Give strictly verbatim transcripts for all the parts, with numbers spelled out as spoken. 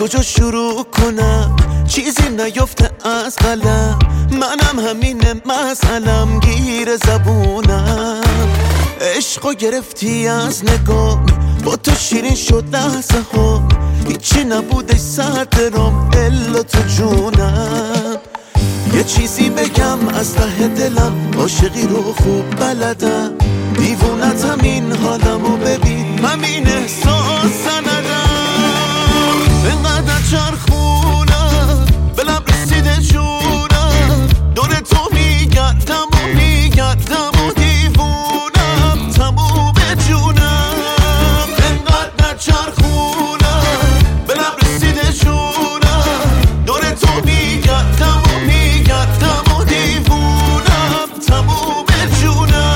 کجا شروع کنم؟ چیزی نیفته از قلم، منم همینه مسئلم، گیر زبونم. عشقو گرفتی از نگاه، با تو شیرین شد لحظه ها، هیچی نبودش سر درام الا تو جونم. یه چیزی بگم از ته دلم، عاشقی رو خوب بلدم، دیوونتم این حالمو ببین، همین احساس ندم. اینقدر چرخونم به لب رسیده جونم، دور تو میگردم و میگردم و دیوونم تموم جونم. اینقدر چرخونم به لب رسیده جونم، دور تو میگردم و میگردم و دیوونم تموم جونم.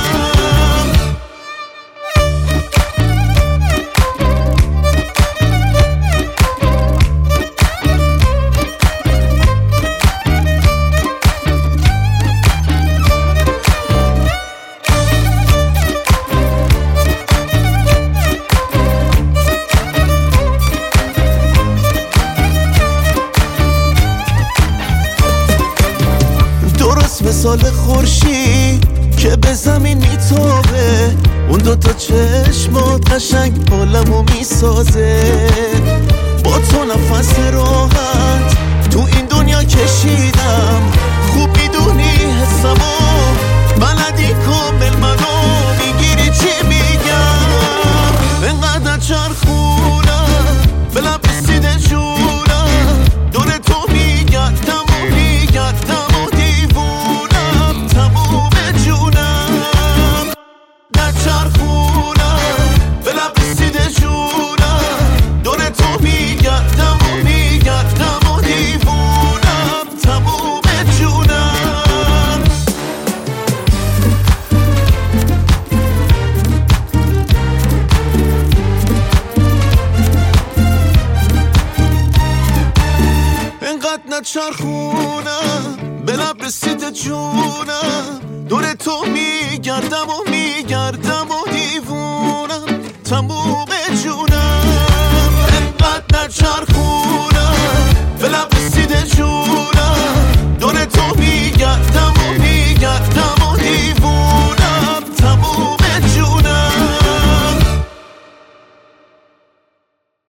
مثال خورشید که به زمین میتابه، اون دوتا چشمات قشنگ حالمو میسازه. با تو نفس راحت تو این دنیا کشیدم، خوب میدونی حسمو بلدی کامل منو میگیری چی میگم. اینقدر چرخونم به لب رسیده جونم، دور تو میگردم و میگردم و دیوونم تموم جونم. در چرخونم به لب رسیده جونم، دور تو میگردم و میگردم و دیوونم تموم جونم. اینقدر نچرخونم به لب رسیده جونم، دور تو میگردم و میگردم و دیوونم تموم جونم. اینقدر نچرخونم